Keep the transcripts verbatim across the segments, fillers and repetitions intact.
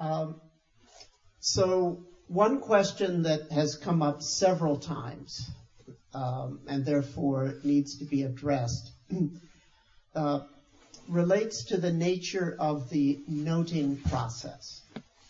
Um, so one question that has come up several times, um, and therefore needs to be addressed, uh, relates to the nature of the noting process.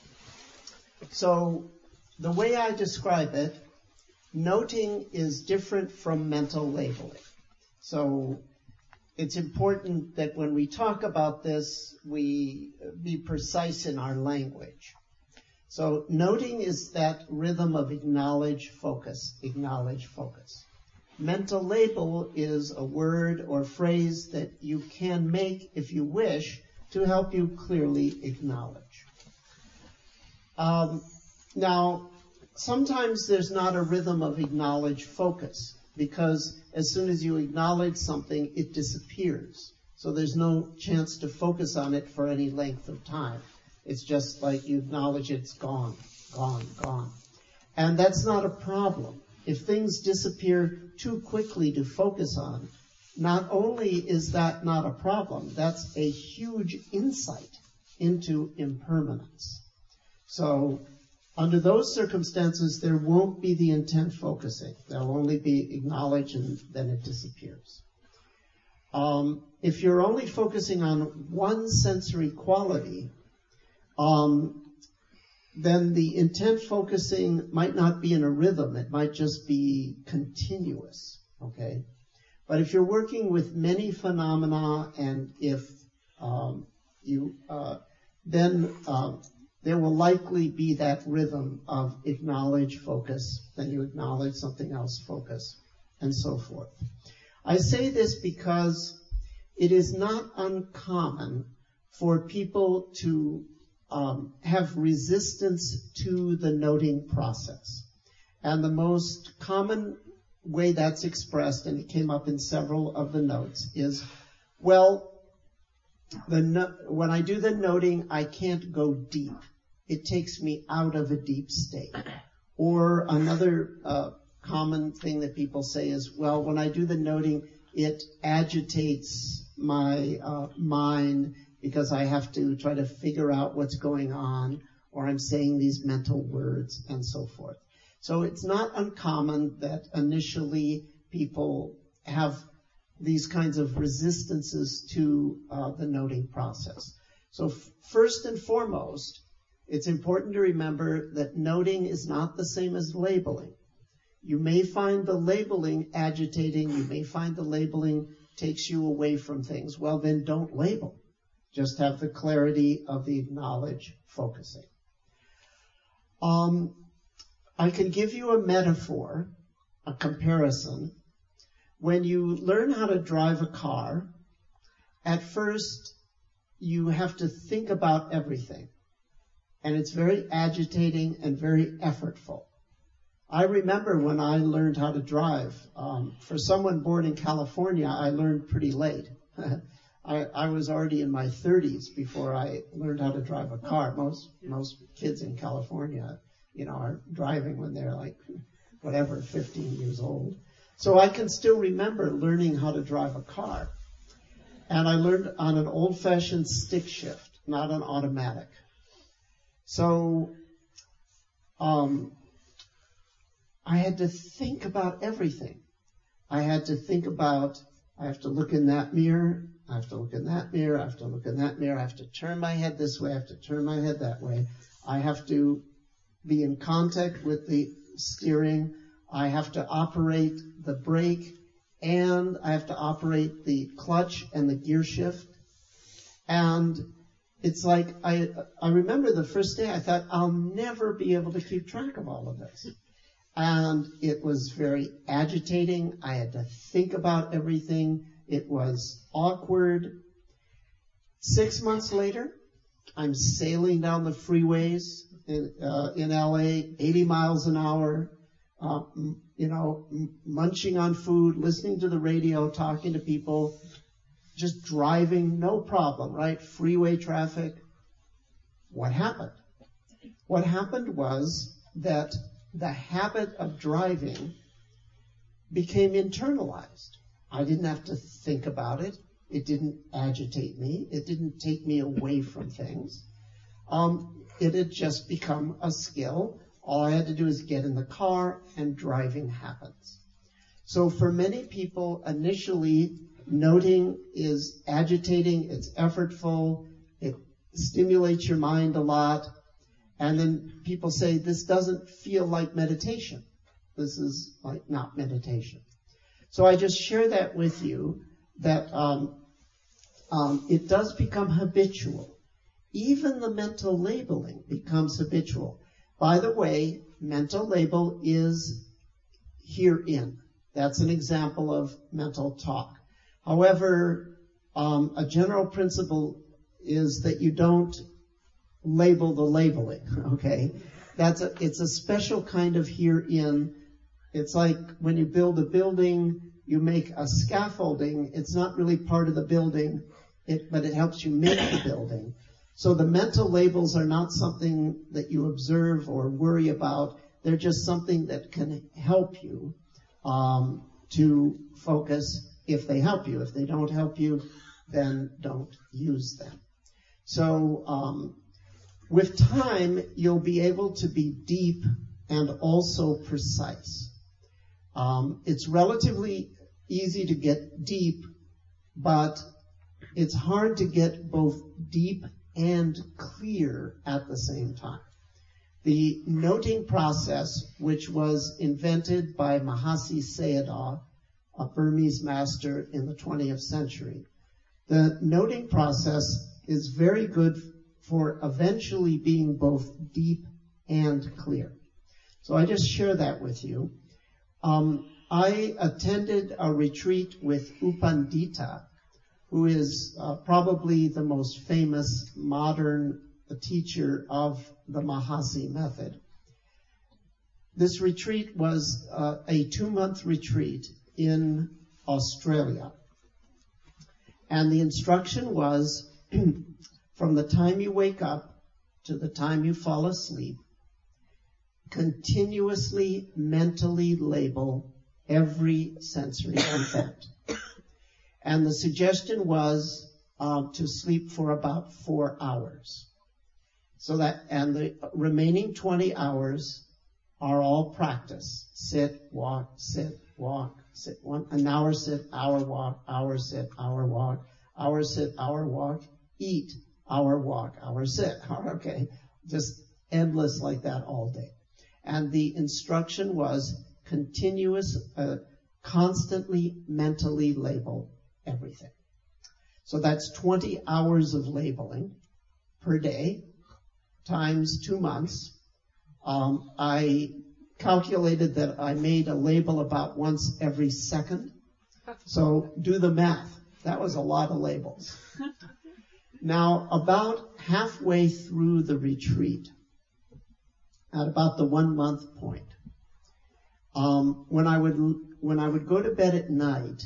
So the way I describe it, noting is different from mental labeling. So it's important that when we talk about this, we be precise in our language. So noting is that rhythm of acknowledge, focus, acknowledge, focus. Mental label is a word or phrase that you can make, if you wish, to help you clearly acknowledge. Um, now, sometimes there's not a rhythm of acknowledge, focus, because as soon as you acknowledge something, it disappears. So there's no chance to focus on it for any length of time. It's just like you acknowledge it's gone, gone, gone. And that's not a problem. If things disappear too quickly to focus on, not only is that not a problem, that's a huge insight into impermanence. So under those circumstances, there won't be the intent focusing. There'll only be acknowledge and then it disappears. Um, if you're only focusing on one sensory quality, um, then the intent focusing might not be in a rhythm. It might just be continuous, okay? But if you're working with many phenomena and if um, you, uh, then uh, there will likely be that rhythm of acknowledge, focus, then you acknowledge something else, focus, and so forth. I say this because it is not uncommon for people to um, have resistance to the noting process. And the most common way that's expressed, and it came up in several of the notes, is, well, the no- when I do the noting, I can't go deep. It takes me out of a deep state. Or another uh, common thing that people say is, well, when I do the noting, it agitates my uh, mind because I have to try to figure out what's going on, or I'm saying these mental words, and so forth. So it's not uncommon that initially people have these kinds of resistances to uh, the noting process. So f- first and foremost, it's important to remember that noting is not the same as labeling. You may find the labeling agitating. You may find the labeling takes you away from things. Well, then don't label. Just have the clarity of the acknowledge focusing. Um, I can give you a metaphor, a comparison. When you learn how to drive a car, at first you have to think about everything. And it's very agitating and very effortful. I remember when I learned how to drive. Um, for someone born in California, I learned pretty late. I, I was already in my thirties before I learned how to drive a car. Most most kids in California, you know, are driving when they're like, whatever, fifteen years old. So I can still remember learning how to drive a car. And I learned on an old-fashioned stick shift, not an automatic. So um, I had to think about everything. I had to think about, I have to look in that mirror, I have to look in that mirror, I have to look in that mirror, I have to turn my head this way, I have to turn my head that way. I have to be in contact with the steering. I have to operate the brake, and I have to operate the clutch and the gear shift. And it's like, I I remember the first day I thought, I'll never be able to keep track of all of this. And it was very agitating. I had to think about everything. It was awkward. Six months later, I'm sailing down the freeways in, uh, in L A, eighty miles an hour, uh, m- you know, m- munching on food, listening to the radio, talking to people, just driving, no problem, right? Freeway traffic. What happened? What happened was that the habit of driving became internalized. I didn't have to think about it. It didn't agitate me. It didn't take me away from things. um, it had just become a skill. All I had to do is get in the car and driving happens. So for many people, initially, noting is agitating, it's effortful, it stimulates your mind a lot, and then people say, this doesn't feel like meditation. This is like not meditation. So I just share that with you, that um, um, it does become habitual. Even the mental labeling becomes habitual. By the way, mental label is herein. That's an example of mental talk. However, um, a general principle is that you don't label the labeling, okay? That's a, it's a special kind of herein. It's like when you build a building, you make a scaffolding. It's not really part of the building, it, but it helps you make the building. So the mental labels are not something that you observe or worry about. They're just something that can help you um, to focus if they help you. If they don't help you, then don't use them. So um, with time, you'll be able to be deep and also precise. Um, it's relatively easy to get deep, but it's hard to get both deep and clear at the same time. The noting process, which was invented by Mahasi Sayadaw, a Burmese master in the twentieth century, the noting process is very good for eventually being both deep and clear. So I just share that with you. Um, I attended a retreat with U Pandita, who is uh, probably the most famous modern teacher of the Mahasi method. This retreat was uh, a two-month retreat in Australia. And the instruction was, from the time you wake up to the time you fall asleep, continuously mentally label every sensory event. And the suggestion was uh, to sleep for about four hours. So that, and the remaining twenty hours are all practice. Sit, walk, sit, walk, sit. One, an hour sit, hour walk, hour sit, hour walk, hour sit, hour walk, eat, hour walk, hour sit. Okay, just endless like that all day. And the instruction was continuous, uh, constantly mentally label everything. So that's twenty hours of labeling per day times two months. Um, I calculated that I made a label about once every second. So do the math. That was a lot of labels. Now, about halfway through the retreat, at about the one month point, um, when I would when I would go to bed at night,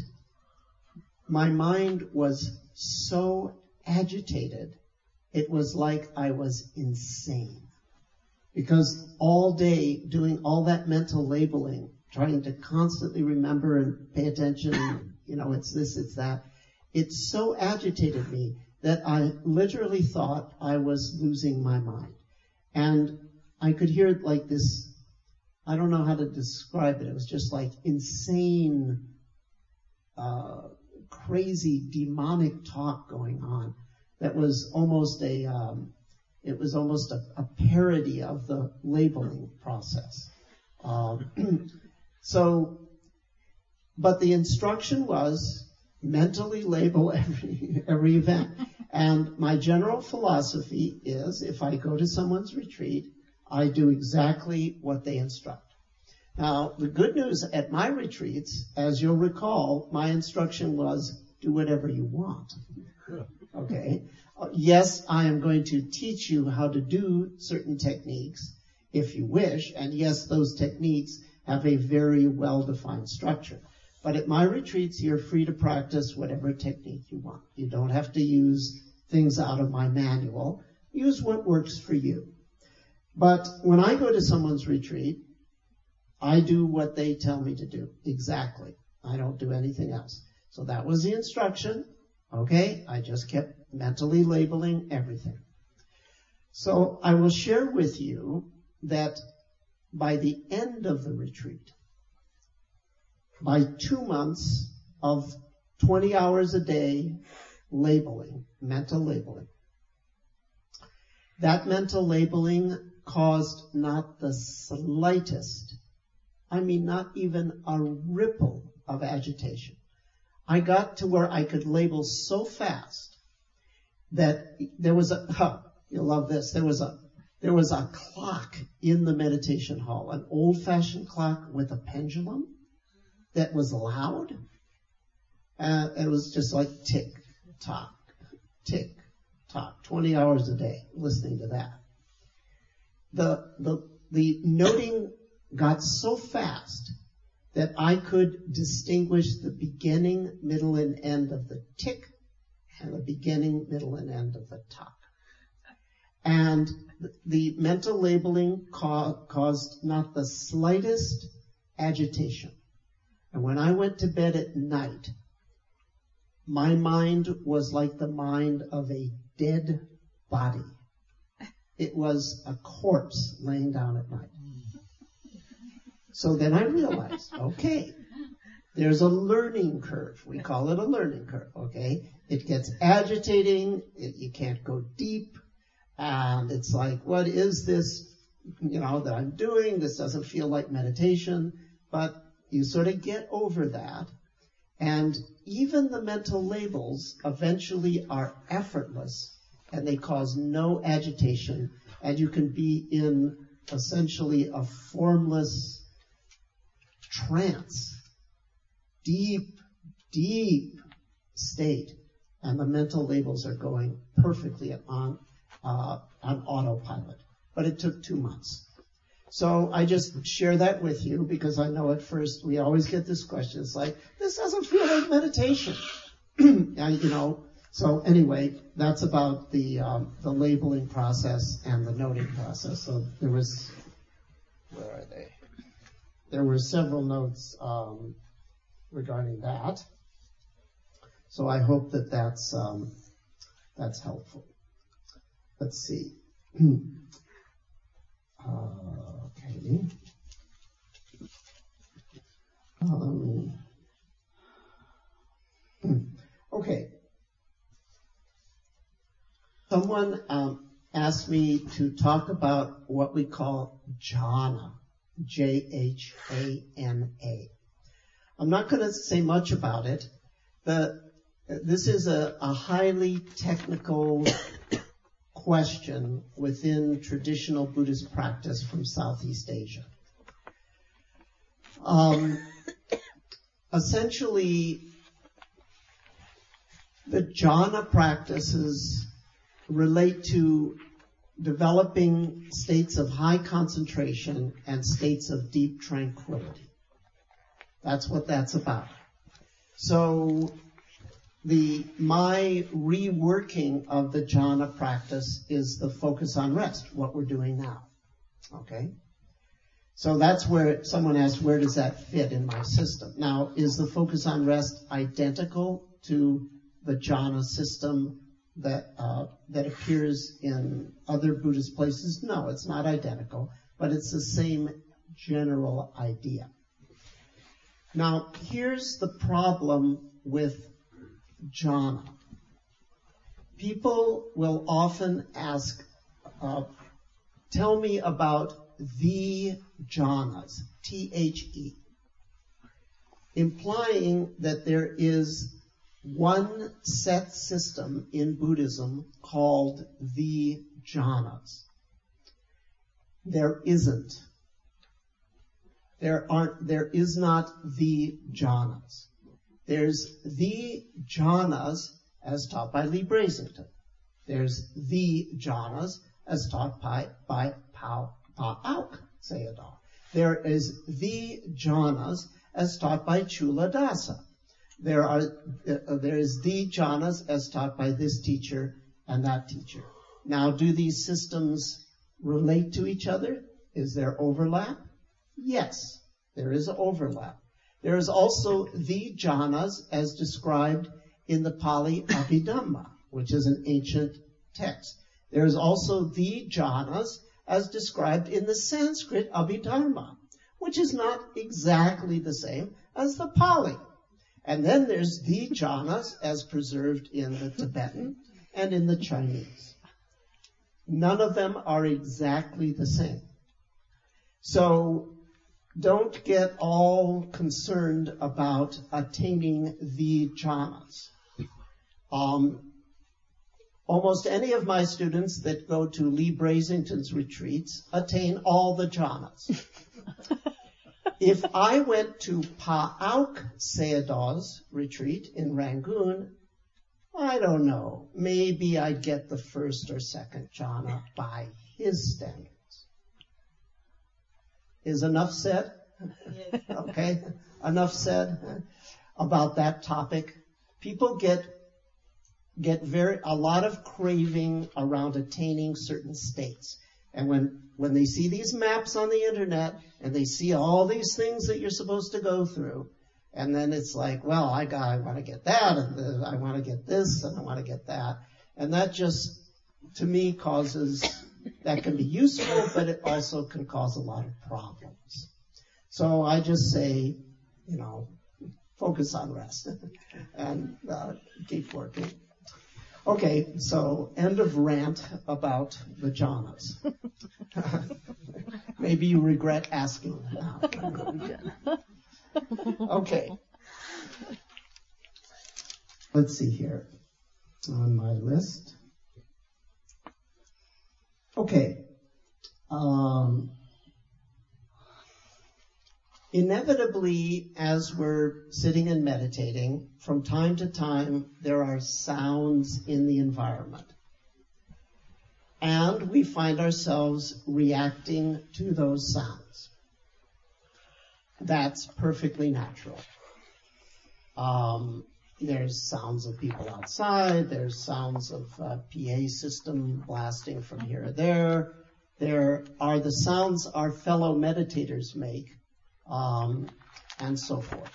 my mind was so agitated, it was like I was insane. Because all day doing all that mental labeling, trying to constantly remember and pay attention, you know, it's this, it's that, it so agitated me that I literally thought I was losing my mind. And I could hear it like this, I don't know how to describe it, it was just like insane, uh, crazy demonic talk going on that was almost a um, it was almost a, a parody of the labeling process. Um, so, but the instruction was mentally label every every event. And my general philosophy is, if I go to someone's retreat, I do exactly what they instruct. Now, the good news at my retreats, as you'll recall, my instruction was, do whatever you want. Okay? Uh, yes, I am going to teach you how to do certain techniques, if you wish, and yes, those techniques have a very well-defined structure. But at my retreats, you're free to practice whatever technique you want. You don't have to use things out of my manual. Use what works for you. But when I go to someone's retreat, I do what they tell me to do. Exactly. I don't do anything else. So that was the instruction. Okay? I just kept mentally labeling everything. So I will share with you that by the end of the retreat, by two months of twenty hours a day labeling, mental labeling, that mental labeling caused not the slightest, I mean not even a ripple of agitation. I got to where I could label so fast that there was a, huh, you'll love this, there was a, there was a clock in the meditation hall, an old-fashioned clock with a pendulum that was loud. Uh, it was just like tick, tock, tick, tock, twenty hours a day listening to that. The, the, the noting got so fast that I could distinguish the beginning, middle, and end of the tick and the beginning, middle, and end of the tock. And the, the mental labeling ca- caused not the slightest agitation. And when I went to bed at night, my mind was like the mind of a dead body. It was a corpse laying down at night. So then I realized, okay, there's a learning curve. We call it a learning curve, okay? It gets agitating, it, you can't go deep, and it's like, what is this, you know, that I'm doing? This doesn't feel like meditation, but you sort of get over that, and even the mental labels eventually are effortless, and they cause no agitation, and you can be in essentially a formless trance, deep, deep state, and the mental labels are going perfectly on uh, on autopilot. But it took two months. So I just share that with you because I know at first we always get this question. It's like, this doesn't feel like meditation. And, you know, so anyway, that's about the um, the labeling process and the noting process. So there was, where are they? There were several notes um, regarding that. So I hope that that's um, that's helpful. Let's see. uh, okay. Um, okay. Someone um, asked me to talk about what we call jhana. J H A N A. I'm not going to say much about it. The, this is a, a highly technical question within traditional Buddhist practice from Southeast Asia. Um, essentially, the jhana practices relate to developing states of high concentration and states of deep tranquility. That's what that's about. So the my reworking of the jhana practice is the focus on rest, what we're doing now. Okay? So that's where someone asked, where does that fit in my system? Now, is the focus on rest identical to the jhana system that uh, that appears in other Buddhist places? No, it's not identical, but it's the same general idea. Now, here's the problem with jhana. People will often ask, uh, tell me about the jhanas, T H E, implying that there is one set system in Buddhism called the jhanas. There isn't. There aren't, there is not the jhanas. There's the jhanas as taught by Lee Brasington. There's the jhanas as taught by, by Pao Pa Auk Sayadaw. There is the jhanas as taught by Chula Dasa. There are, uh, there is the jhanas as taught by this teacher and that teacher. Now, do these systems relate to each other? Is there overlap? Yes, there is overlap. There is also the jhanas as described in the Pali Abhidhamma, which is an ancient text. There's also the jhanas as described in the Sanskrit Abhidharma, which is not exactly the same as the Pali. And then there's the jhanas as preserved in the Tibetan and in the Chinese. None of them are exactly the same. So don't get all concerned about attaining the jhanas. Um, almost any of my students that go to Lee Brasington's retreats attain all the jhanas. If I went to Pa Auk Sayadaw's retreat in Rangoon, I don't know, maybe I'd get the first or second jhana by his standards. Is enough said? Yes. Okay, enough said about that topic. People get get very a lot of craving around attaining certain states. And when, when they see these maps on the internet and they see all these things that you're supposed to go through, and then it's like, well, I got, I want to get that, and the, I want to get this, and I want to get that. And that just, to me, causes, that can be useful, but it also can cause a lot of problems. So I just say, you know, focus on rest and uh, keep working. Okay, so end of rant about the jhanas. Maybe you regret asking now. Okay. Let's see here on my list. Okay. Um, inevitably, as we're sitting and meditating, from time to time, there are sounds in the environment. And we find ourselves reacting to those sounds. That's perfectly natural. Um, there's sounds of people outside. There's sounds of uh, P A system blasting from here or there. There are the sounds our fellow meditators make. Um, and so forth.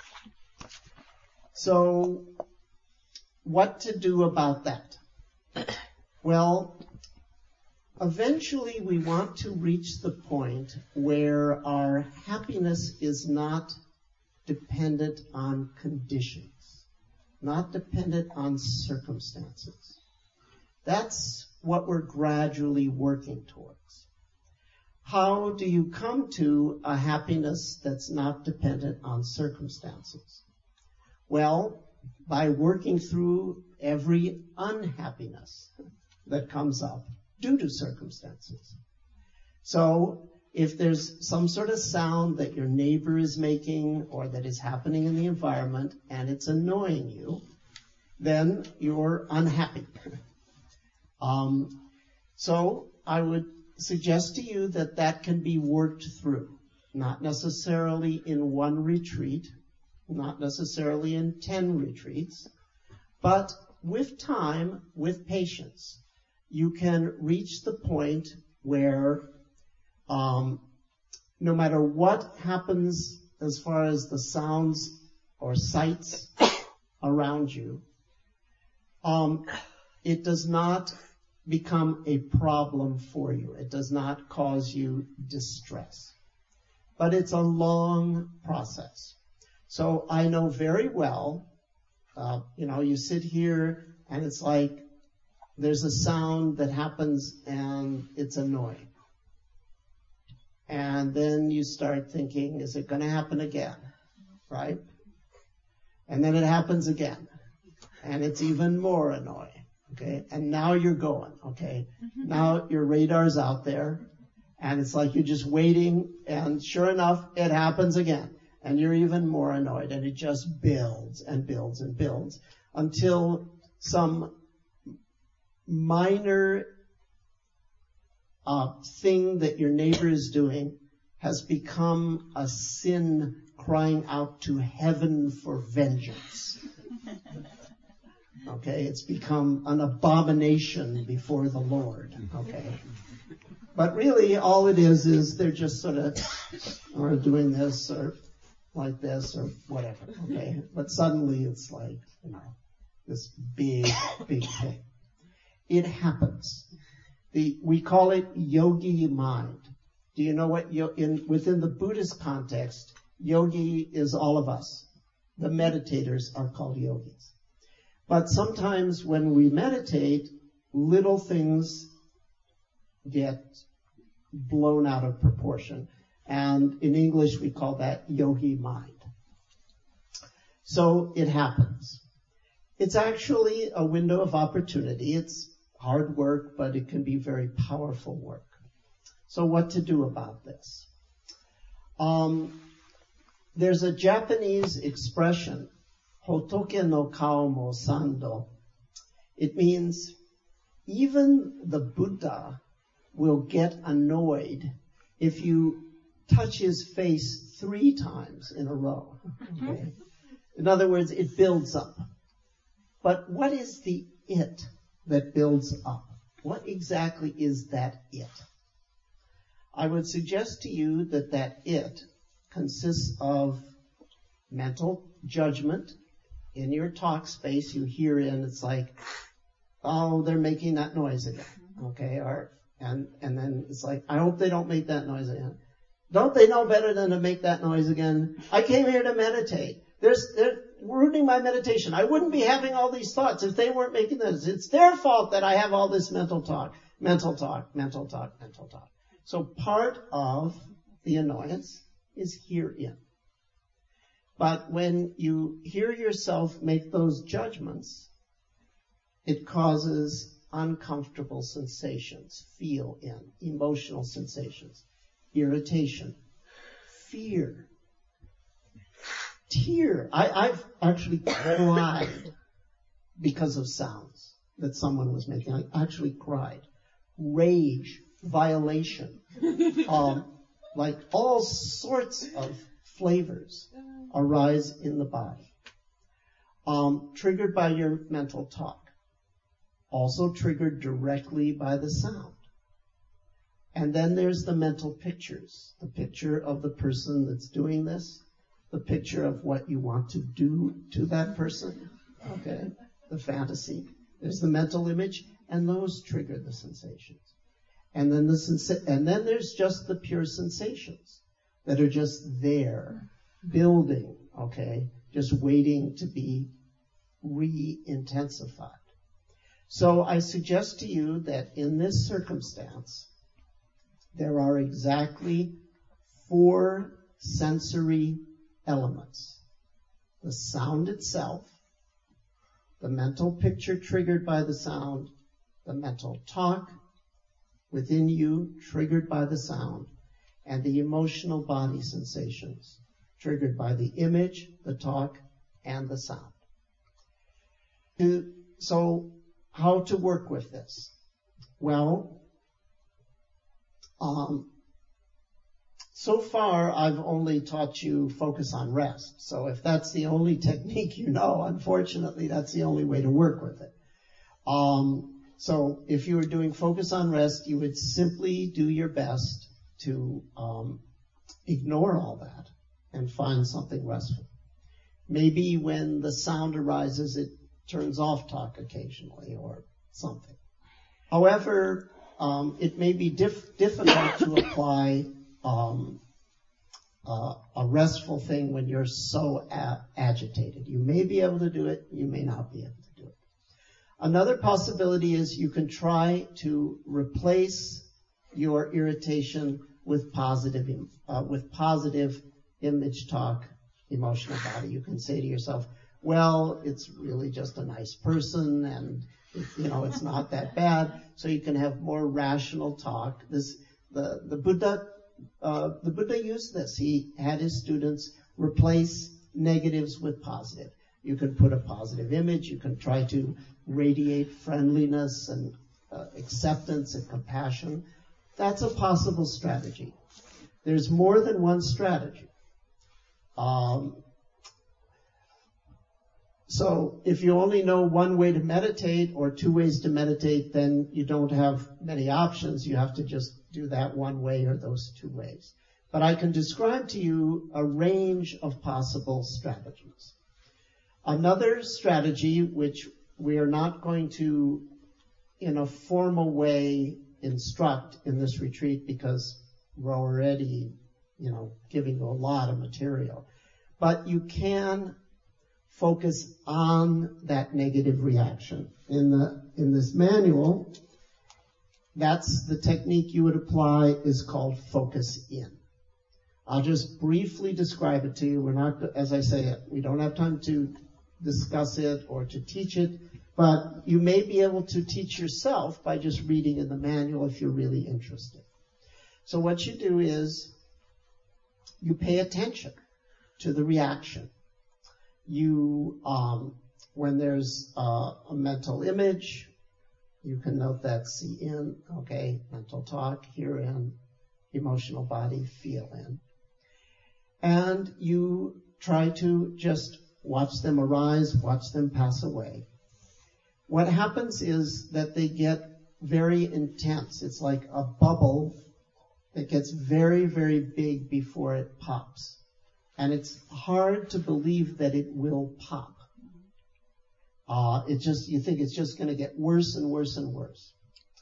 So, what to do about that? Well, eventually we want to reach the point where our happiness is not dependent on conditions, not dependent on circumstances. That's what we're gradually working towards. How do you come to a happiness that's not dependent on circumstances? Well, by working through every unhappiness that comes up due to circumstances. So, if there's some sort of sound that your neighbor is making or that is happening in the environment and it's annoying you, then you're unhappy. um, so, I would suggest to you that that can be worked through, not necessarily in one retreat, not necessarily in ten retreats, but with time, with patience, you can reach the point where um, no matter what happens as far as the sounds or sights around you, um, it does not become a problem for you. It does not cause you distress. But it's a long process. So I know very well, uh, you know, you sit here and it's like there's a sound that happens and it's annoying. And then you start thinking, is it going to happen again? Right? And then it happens again. And it's even more annoying. Okay, and now you're going, okay? Mm-hmm. Now your radar's out there, and it's like you're just waiting, and sure enough, it happens again. And you're even more annoyed, and it just builds and builds and builds until some minor uh, thing that your neighbor is doing has become a sin crying out to heaven for vengeance. Okay, it's become an abomination before the Lord. Okay, but really all it is is they're just sort of or doing this or like this or whatever. Okay, but suddenly it's like, you know, this big, big thing. It happens. The, we call it yogi mind. Do you know what, yo, in, within the Buddhist context, yogi is all of us. The meditators are called yogis. But sometimes when we meditate, little things get blown out of proportion. And in English, we call that yogi mind. So it happens. It's actually a window of opportunity. It's hard work, but it can be very powerful work. So what to do about this? Um, there's a Japanese expression, Hotoke no kao mo sando. It means even the Buddha will get annoyed if you touch his face three times in a row. Okay? In other words, it builds up. But what is the it that builds up? What exactly is that it? I would suggest to you that that it consists of mental judgment. In your talk space, you hear in, it's like, oh, they're making that noise again. Okay, or, and, and then it's like, I hope they don't make that noise again. Don't they know better than to make that noise again? I came here to meditate. There's, they're ruining my meditation. I wouldn't be having all these thoughts if they weren't making this. It's their fault that I have all this mental talk, mental talk, mental talk, mental talk. So part of the annoyance is herein. But when you hear yourself make those judgments, it causes uncomfortable sensations, feel in, emotional sensations, irritation, fear, tear. I, I've actually cried because of sounds that someone was making. I actually cried. Rage, violation, um, like all sorts of flavors arise in the body. Um, triggered by your mental talk. Also triggered directly by the sound. And then there's the mental pictures. The picture of the person that's doing this. The picture of what you want to do to that person. Okay? The fantasy. There's the mental image, and those trigger the sensations. And then the sensa- and then there's just the pure sensations that are just there, building, okay, just waiting to be re-intensified. So I suggest to you that in this circumstance, there are exactly four sensory elements. The sound itself, the mental picture triggered by the sound, the mental talk within you triggered by the sound, and the emotional body sensations triggered by the image, the talk, and the sound. So, how to work with this? Well, um, so far I've only taught you focus on rest. So if that's the only technique you know, unfortunately that's the only way to work with it. Um, so if you were doing focus on rest, you would simply do your best to um, ignore all that and find something restful. Maybe when the sound arises, it turns off talk occasionally or something. However, um, it may be dif- difficult to apply um, uh, a restful thing when you're so a- agitated. You may be able to do it, you may not be able to do it. Another possibility is you can try to replace your irritation with positive, uh, with positive image talk, emotional body. You can say to yourself, well, it's really just a nice person and, you know, it's not that bad. So you can have more rational talk. This, the, the Buddha, uh, the Buddha used this. He had his students replace negatives with positive. You can put a positive image. You can try to radiate friendliness and uh, acceptance and compassion. That's a possible strategy. There's more than one strategy. Um, so if you only know one way to meditate or two ways to meditate, then you don't have many options. You have to just do that one way or those two ways. But I can describe to you a range of possible strategies. Another strategy, which we are not going to, in a formal way, instruct in this retreat because we're already, you know, giving you a lot of material. But you can focus on that negative reaction. In the in this manual, that's the technique you would apply is called focus in. I'll just briefly describe it to you. We're not, as I say, we don't have time to discuss it or to teach it, but you may be able to teach yourself by just reading in the manual if you're really interested. So what you do is you pay attention to the reaction. You, um, when there's uh, a mental image, you can note that see in, okay, mental talk, hear in, emotional body, feel in. And you try to just watch them arise, watch them pass away. What happens is that they get very intense. It's like a bubble that gets very, very big before it pops. And it's hard to believe that it will pop. Uh, it just, you think it's just going to get worse and worse and worse.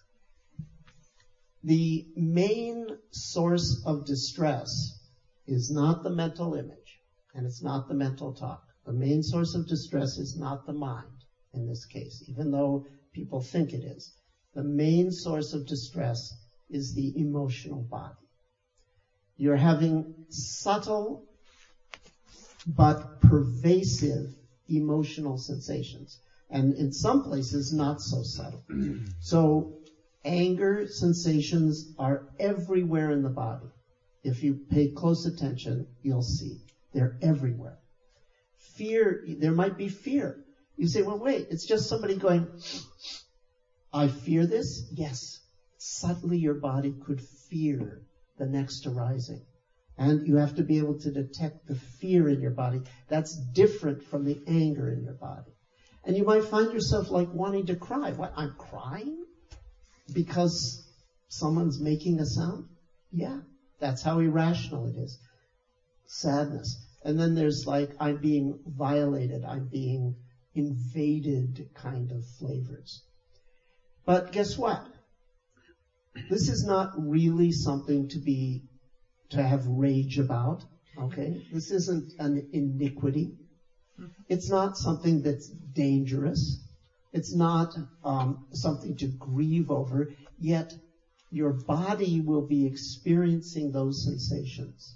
The main source of distress is not the mental image, and it's not the mental talk. The main source of distress is not the mind in this case, even though people think it is. The main source of distress is the emotional body. You're having subtle but pervasive emotional sensations, and in some places not so subtle. So anger sensations are everywhere in the body. If you pay close attention, you'll see they're everywhere. Fear, there might be fear. You say, well, wait, it's just somebody going, I fear this? Yes. Suddenly your body could fear the next arising. And you have to be able to detect the fear in your body. That's different from the anger in your body. And you might find yourself like wanting to cry. What, I'm crying? Because someone's making a sound? Yeah, that's how irrational it is. Sadness. And then there's like, I'm being violated, I'm being invaded kind of flavors. But guess what? This is not really something to be, to have rage about, okay? This isn't an iniquity. It's not something that's dangerous. It's not um, something to grieve over, yet your body will be experiencing those sensations.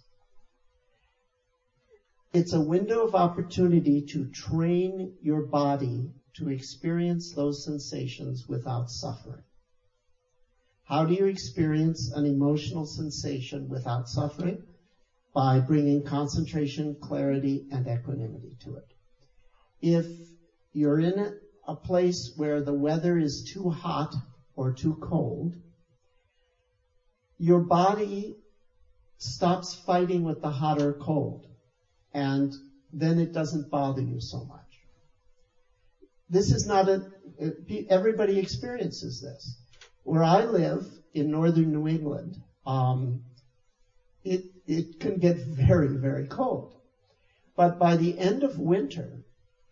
It's a window of opportunity to train your body to experience those sensations without suffering. How do you experience an emotional sensation without suffering? By bringing concentration, clarity, and equanimity to it. If you're in a place where the weather is too hot or too cold, your body stops fighting with the hot or cold, and then it doesn't bother you so much. This is not a, everybody experiences this. Where I live in northern New England, um, it, it can get very, very cold. But by the end of winter,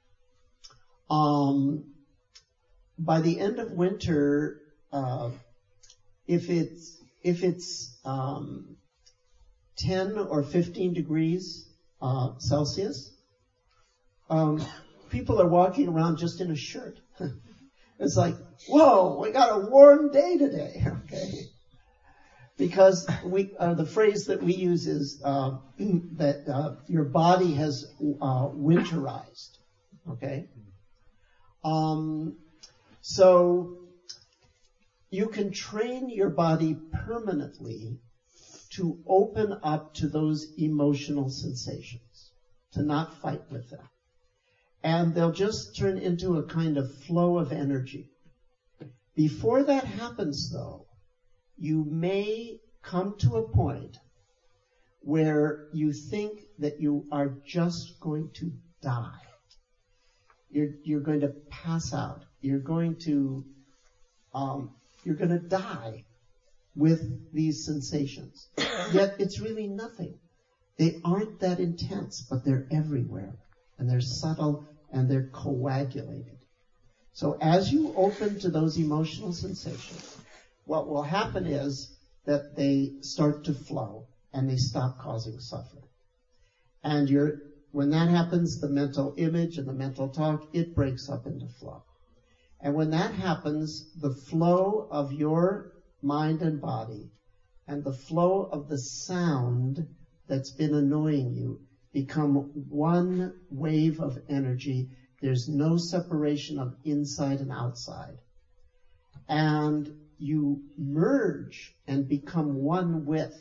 um, by the end of winter, uh, if it's, if it's, um, ten or fifteen degrees, uh, Celsius, um, people are walking around just in a shirt. It's like, whoa, we got a warm day today, okay? Because we, uh, the phrase that we use is uh, that uh, your body has uh, winterized, okay? Um, so you can train your body permanently to open up to those emotional sensations, to not fight with them. And they'll just turn into a kind of flow of energy. Before that happens, though, you may come to a point where you think that you are just going to die. You're, you're going to pass out. You're going to, um, you're going to die with these sensations. Yet it's really nothing. They aren't that intense, but they're everywhere. And they're subtle, and they're coagulated. So as you open to those emotional sensations, what will happen is that they start to flow and they stop causing suffering. And you're, when that happens, the mental image and the mental talk, it breaks up into flow. And when that happens, the flow of your mind and body and the flow of the sound that's been annoying you become one wave of energy. There's no separation of inside and outside. And you merge and become one with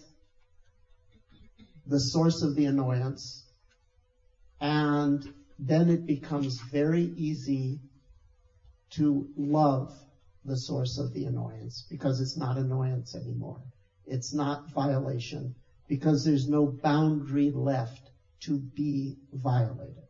the source of the annoyance. And then it becomes very easy to love the source of the annoyance, because it's not annoyance anymore. It's not violation, because there's no boundary left to be violated.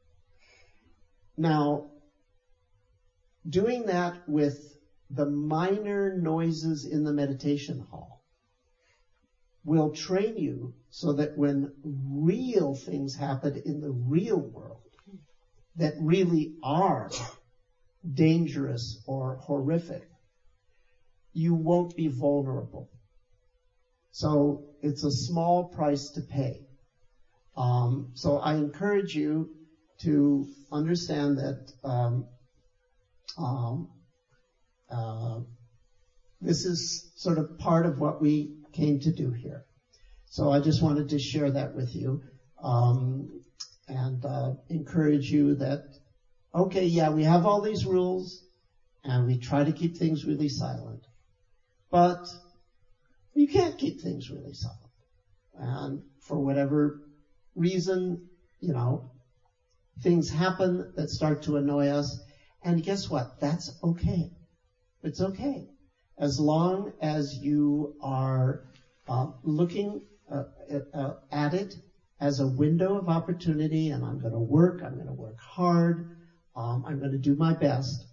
Now, doing that with the minor noises in the meditation hall will train you so that when real things happen in the real world that really are dangerous or horrific, you won't be vulnerable. So it's a small price to pay. Um, so I encourage you to understand that um, um, uh, this is sort of part of what we came to do here. So I just wanted to share that with you um, and uh, encourage you that, okay, yeah, we have all these rules and we try to keep things really silent, but you can't keep things really silent. And for whatever reason, you know, things happen that start to annoy us. And guess what? That's okay. It's okay. As long as you are uh, looking uh, uh, at it as a window of opportunity, and I'm going to work, I'm going to work hard, um, I'm going to do my best,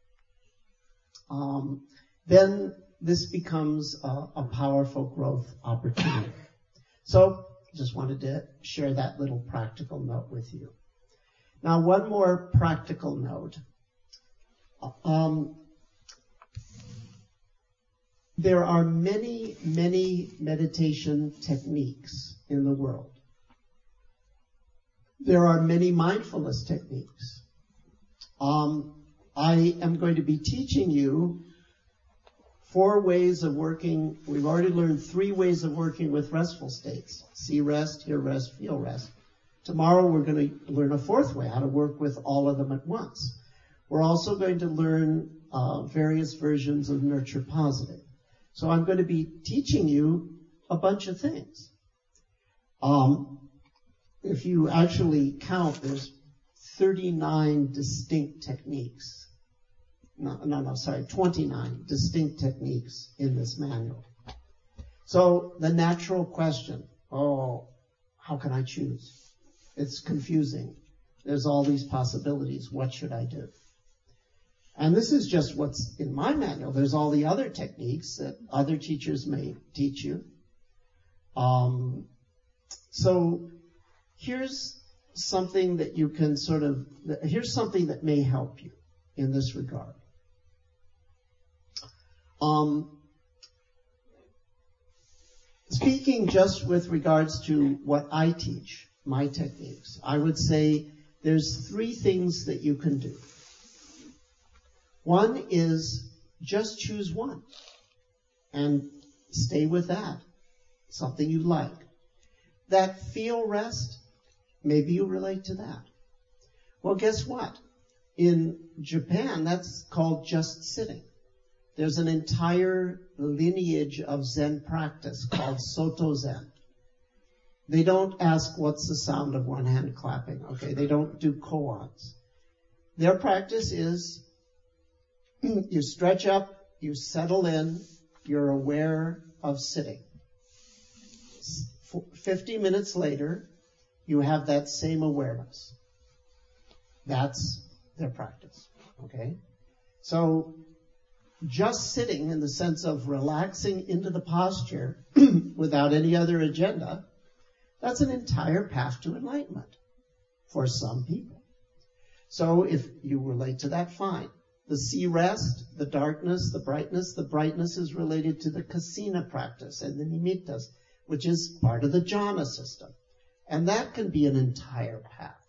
um, then this becomes a, a powerful growth opportunity. So just wanted to share that little practical note with you. Now, one more practical note. Um, there are many, many meditation techniques in the world. There are many mindfulness techniques. Um, I am going to be teaching you four ways of working. We've already learned three ways of working with restful states. See rest, hear rest, feel rest. Tomorrow we're going to learn a fourth way, how to work with all of them at once. We're also going to learn uh, various versions of Nurture Positive. So I'm going to be teaching you a bunch of things. Um, if you actually count, there's thirty-nine distinct techniques. No, no, no, sorry, twenty-nine distinct techniques in this manual. So the natural question, oh, how can I choose? It's confusing. There's all these possibilities. What should I do? And this is just what's in my manual. There's all the other techniques that other teachers may teach you. Um, so here's something that you can sort of, here's something that may help you in this regard. Um, speaking just with regards to what I teach, my techniques, I would say there's three things that you can do. One is just choose one and stay with that, something you like. That feel rest, maybe you relate to that. Well, guess what? In Japan, that's called just sitting. There's an entire lineage of Zen practice called Soto Zen. They don't ask what's the sound of one hand clapping, okay? They don't do koans. Their practice is you stretch up, you settle in, you're aware of sitting. fifty minutes later, you have that same awareness. That's their practice, okay? So just sitting in the sense of relaxing into the posture without any other agenda, that's an entire path to enlightenment for some people. So if you relate to that, fine. The C-rest, the darkness, the brightness, the brightness is related to the kasina practice and the nimittas, which is part of the jhana system. And that can be an entire path.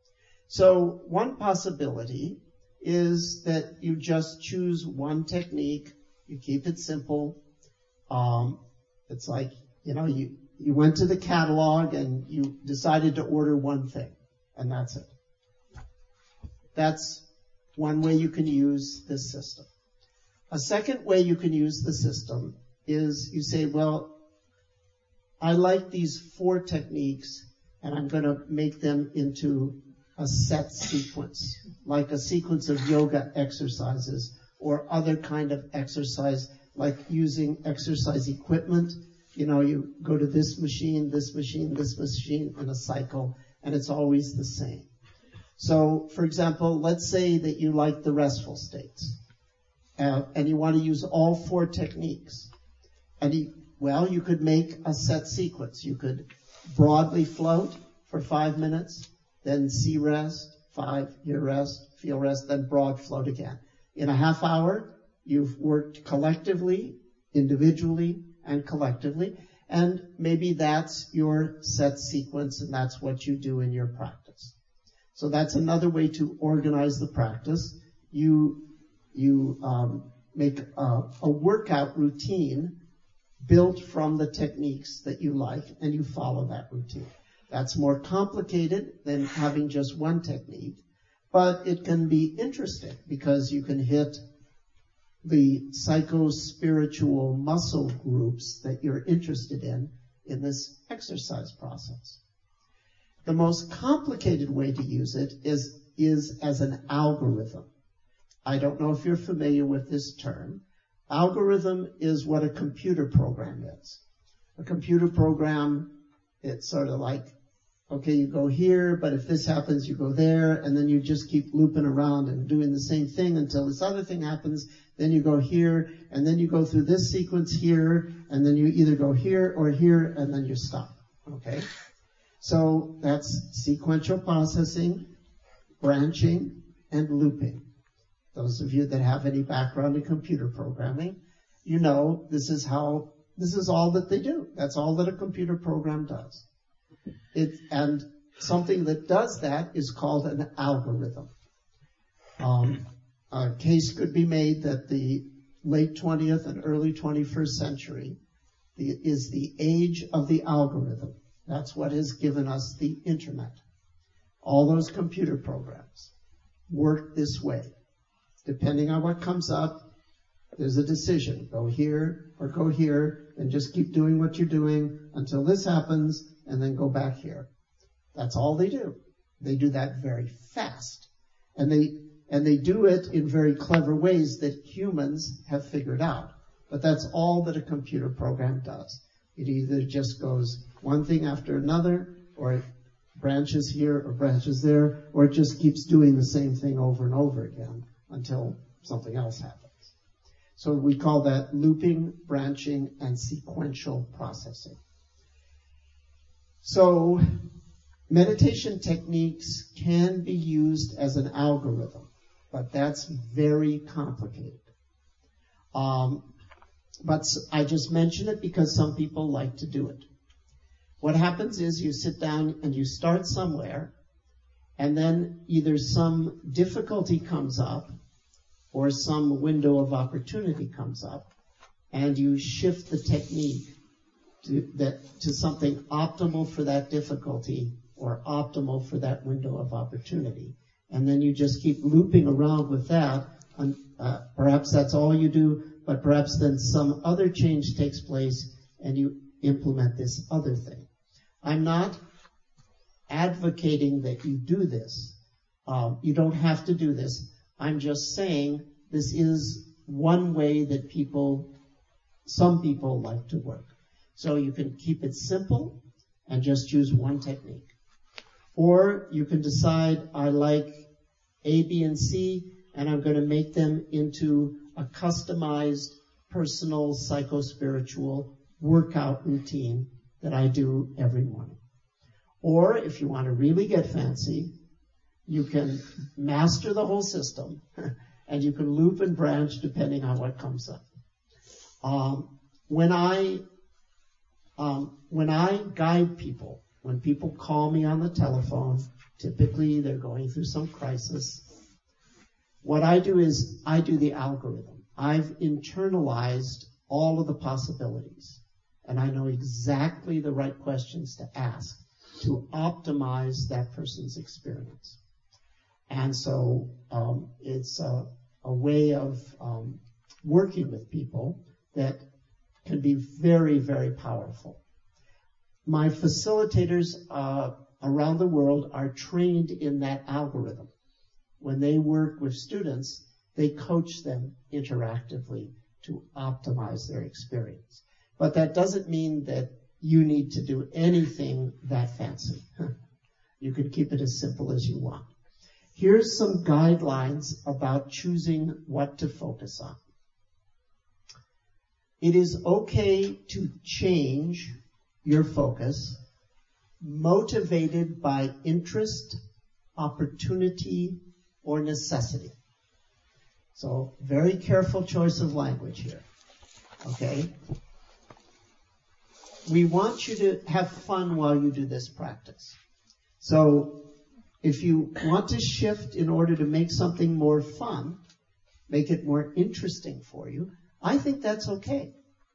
So one possibility is that you just choose one technique, you keep it simple. Um, it's like, you know, you, you went to the catalog and you decided to order one thing, and that's it. That's one way you can use this system. A second way you can use the system is you say, well, I like these four techniques, and I'm going to make them into a set sequence, like a sequence of yoga exercises or other kind of exercise, like using exercise equipment. You know, you go to this machine, this machine, this machine in a cycle, and it's always the same. So, for example, let's say that you like the restful states, uh, and you want to use all four techniques. And you, well, you could make a set sequence. You could broadly float for five minutes, then see rest, five, hear rest, feel rest, then broad float again. In a half hour, you've worked collectively, individually, and collectively, and maybe that's your set sequence, and that's what you do in your practice. So that's another way to organize the practice. You you um, make a, a workout routine built from the techniques that you like, and you follow that routine. That's more complicated than having just one technique, but it can be interesting because you can hit the psycho-spiritual muscle groups that you're interested in in this exercise process. The most complicated way to use it is, is as an algorithm. I don't know if you're familiar with this term. Algorithm is what a computer program is. A computer program, it's sort of like, okay, you go here, but if this happens, you go there, and then you just keep looping around and doing the same thing until this other thing happens, then you go here, and then you go through this sequence here, and then you either go here or here, and then you stop, okay? So that's sequential processing, branching, and looping. Those of you that have any background in computer programming, you know this is how, this is all that they do. That's all that a computer program does. It, and something that does that is called an algorithm. Um, a case could be made that the late twentieth and early twenty-first century the, is the age of the algorithm. That's what has given us the internet. All those computer programs work this way. Depending on what comes up, there's a decision. Go here or go here, and just keep doing what you're doing until this happens, and then go back here. That's all they do. They do that very fast. And they, and they do it in very clever ways that humans have figured out. But that's all that a computer program does. It either just goes one thing after another, or it branches here or branches there, or it just keeps doing the same thing over and over again until something else happens. So we call that looping, branching, and sequential processing. So meditation techniques can be used as an algorithm, but that's very complicated. Um, but I just mention it because some people like to do it. What happens is you sit down and you start somewhere, and then either some difficulty comes up or some window of opportunity comes up, and you shift the technique to, that, to something optimal for that difficulty or optimal for that window of opportunity. And then you just keep looping around with that. And, uh, perhaps that's all you do, but perhaps then some other change takes place and you implement this other thing. I'm not advocating that you do this. Um, you don't have to do this. I'm just saying this is one way that people, some people like to work. So you can keep it simple and just choose one technique. Or you can decide, I like A, B, and C, and I'm going to make them into a customized, personal, psycho-spiritual workout routine that I do every morning. Or if you want to really get fancy, you can master the whole system And you can loop and branch depending on what comes up. Um, when I um, when I guide people, when people call me on the telephone, typically they're going through some crisis. What I do is I do the algorithm. I've internalized all of the possibilities, and I know exactly the right questions to ask to optimize that person's experience. And so um, it's a, a way of um, working with people that can be very, very powerful. My facilitators uh, around the world are trained in that algorithm. When they work with students, they coach them interactively to optimize their experience. But that doesn't mean that you need to do anything that fancy. You can keep it as simple as you want. Here's some guidelines about choosing what to focus on. It is okay to change your focus, motivated by interest, opportunity, or necessity. So, very careful choice of language here. Okay? We want you to have fun while you do this practice. So, if you want to shift in order to make something more fun, make it more interesting for you, I think that's okay.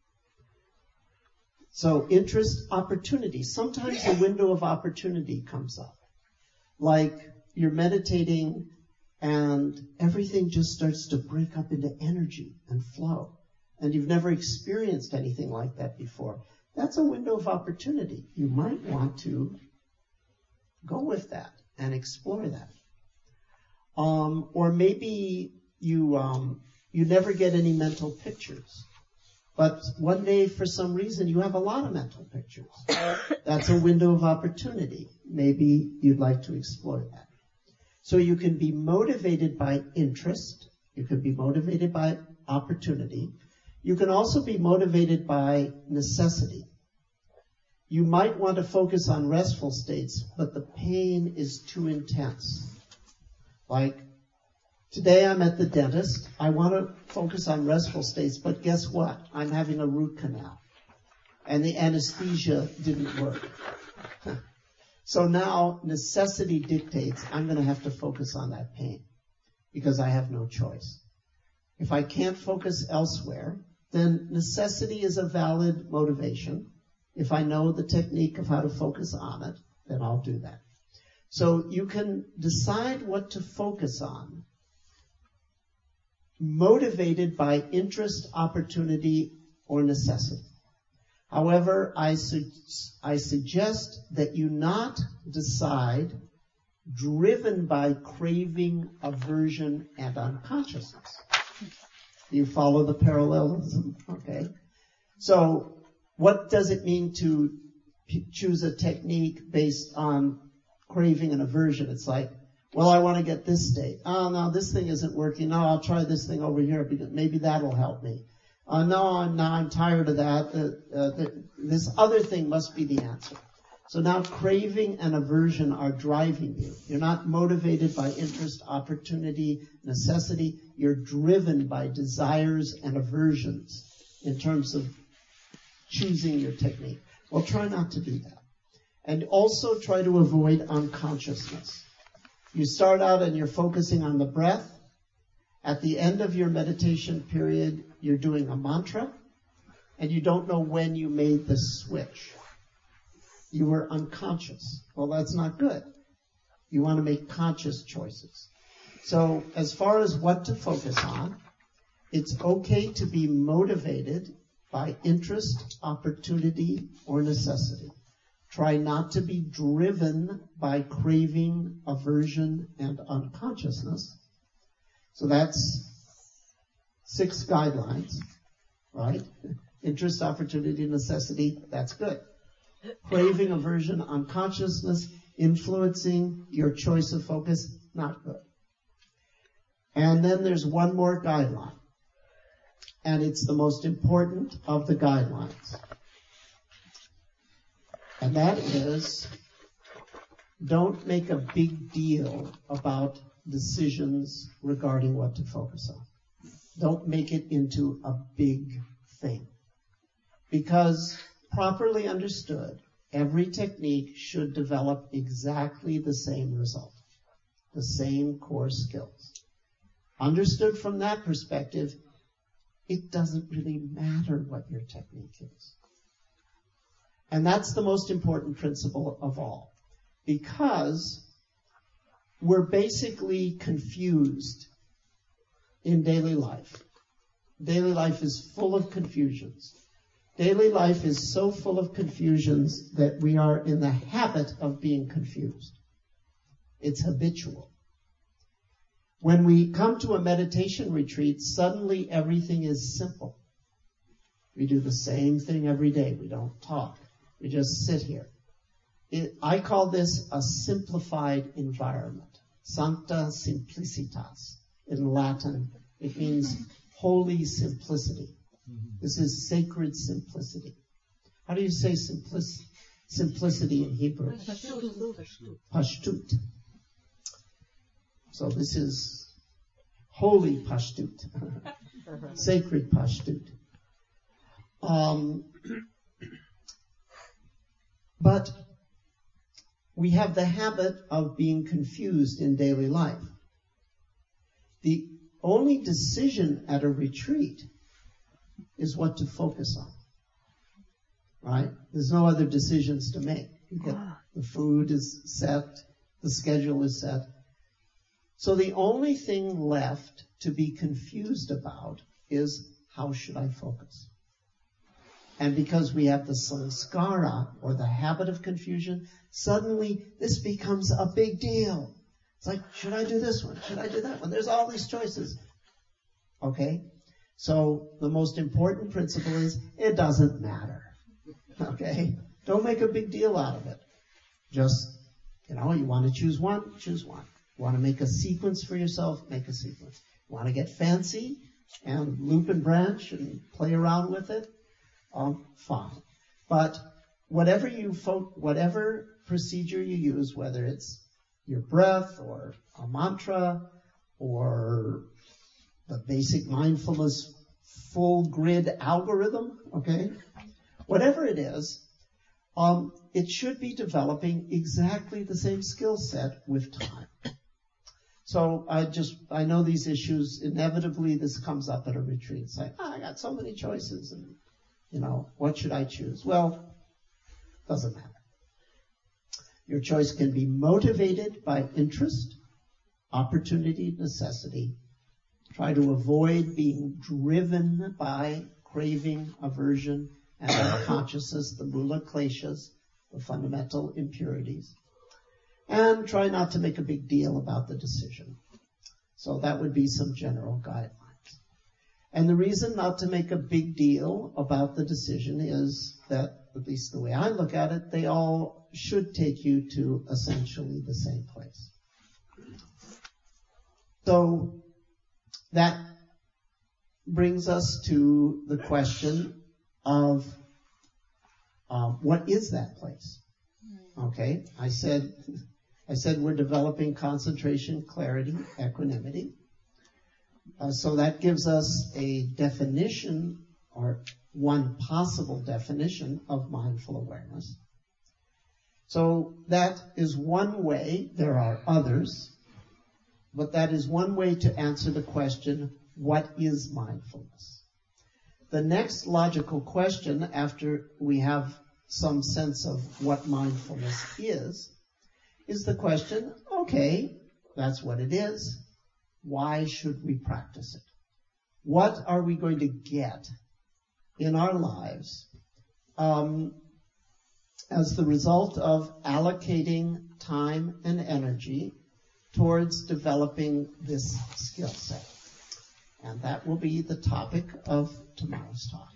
So, interest, opportunity. Sometimes a window of opportunity comes up. Like, you're meditating and everything just starts to break up into energy and flow. And you've never experienced anything like that before. That's a window of opportunity. You might want to go with that and explore that. Um, or maybe you um, you never get any mental pictures. But one day, for some reason, you have a lot of mental pictures. That's a window of opportunity. Maybe you'd like to explore that. So you can be motivated by interest. You can be motivated by opportunity. You can also be motivated by necessity. You might want to focus on restful states, but the pain is too intense. Like, today I'm at the dentist. I want to focus on restful states, but guess what? I'm having a root canal. And the anesthesia didn't work. So now necessity dictates I'm going to have to focus on that pain because I have no choice. If I can't focus elsewhere, then necessity is a valid motivation. If I know the technique of how to focus on it, then I'll do that. So you can decide what to focus on, motivated by interest, opportunity, or necessity. However, I, su- I suggest that you not decide driven by craving, aversion, and unconsciousness. Do you follow the parallelism? Okay. So, what does it mean to p- choose a technique based on craving and aversion? It's like, well, I want to get this state. Oh, no, this thing isn't working. No, I'll try this thing over here because maybe that'll help me. Uh, no, I'm, now I'm tired of that. Uh, uh, the, this other thing must be the answer. So now craving and aversion are driving you. You're not motivated by interest, opportunity, necessity. You're driven by desires and aversions in terms of choosing your technique. Well, try not to do that. And also try to avoid unconsciousness. You start out and you're focusing on the breath. At the end of your meditation period, you're doing a mantra, and you don't know when you made the switch. You were unconscious. Well, that's not good. You want to make conscious choices. So as far as what to focus on, it's okay to be motivated by interest, opportunity, or necessity. Try not to be driven by craving, aversion, and unconsciousness. So that's six guidelines, right? Interest, opportunity, necessity, that's good. Craving, aversion, unconsciousness, influencing your choice of focus, not good. And then there's one more guideline. And it's the most important of the guidelines. And that is, don't make a big deal about decisions regarding what to focus on. Don't make it into a big thing. Because properly understood, every technique should develop exactly the same result, the same core skills. Understood from that perspective, it doesn't really matter what your technique is. And that's the most important principle of all. Because we're basically confused in daily life. Daily life is full of confusions. Daily life is so full of confusions that we are in the habit of being confused. It's habitual. When we come to a meditation retreat, suddenly everything is simple. We do the same thing every day. We don't talk. We just sit here. It, I call this a simplified environment. Sancta simplicitas. In Latin, it means holy simplicity. This is sacred simplicity. How do you say simplic- simplicity in Hebrew? Pashtut. So this is holy pashtut. Sacred pashtut. Um, but we have the habit of being confused in daily life. The only decision at a retreat is what to focus on. Right? There's no other decisions to make. You get, the food is set, the schedule is set. So the only thing left to be confused about is, how should I focus? And because we have the samskara, or the habit of confusion, suddenly this becomes a big deal. It's like, should I do this one? Should I do that one? There's all these choices. Okay? So the most important principle is, it doesn't matter. Okay? Don't make a big deal out of it. Just, you know, you want to choose one, choose one. You want to make a sequence for yourself, make a sequence. You want to get fancy and loop and branch and play around with it, um, fine. But whatever you fo- whatever procedure you use, whether it's your breath or a mantra or the basic mindfulness full grid algorithm, okay? Whatever it is, um, it should be developing exactly the same skill set with time. So I just, I know these issues, inevitably this comes up at a retreat. It's like, oh, I got so many choices and, you know, what should I choose? Well, doesn't matter. Your choice can be motivated by interest, opportunity, necessity. Try to avoid being driven by craving, aversion, and unconsciousness, the mula kleshas, the fundamental impurities. And try not to make a big deal about the decision. So that would be some general guidelines. And the reason not to make a big deal about the decision is that, at least the way I look at it, they all should take you to essentially the same place. So that brings us to the question of um, what is that place? Okay, I said, I said we're developing concentration, clarity, equanimity. Uh, so that gives us a definition, or one possible definition of mindful awareness. So that is one way. There are others, but that is one way to answer the question, what is mindfulness? The next logical question, after we have some sense of what mindfulness is, is the question, okay, that's what it is. Why should we practice it? What are we going to get in our lives um, as the result of allocating time and energy towards developing this skill set? And that will be the topic of tomorrow's talk.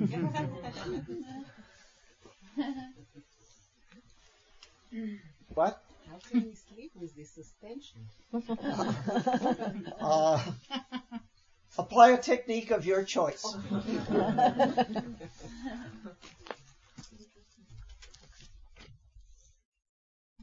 What? How can we sleep with this suspension? uh, apply a technique of your choice.